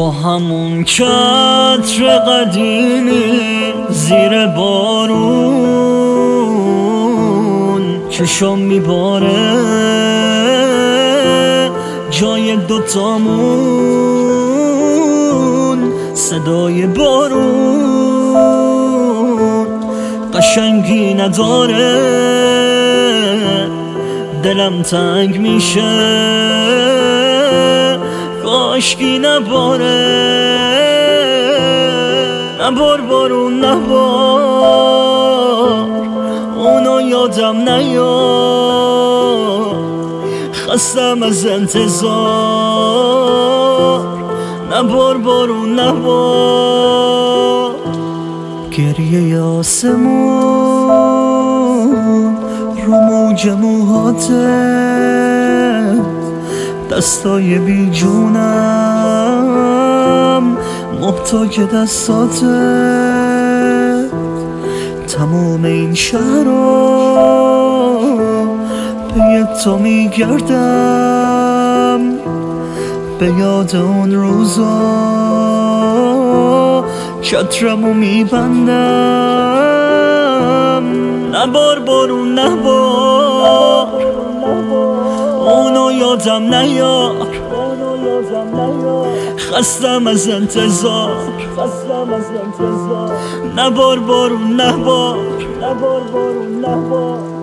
با همون چتر قدیمی زیر بارون چشم میباره جای دوتامون صدای بارون قشنگی نداره دلم تنگ میشه کاشکی نباره نبار بارون نبار اونو یادم نیار خستم از انتظار نبار بارون نبار گریه آسمون رو موج موهاته دستای بی جونم محتاج دستاته تمام این شهر رو پی تو میگردم به یاد اون روزا چترمو میبندم نبار بارون نبار اونو یادم نیار خستم از انتظار نبار بارون نبار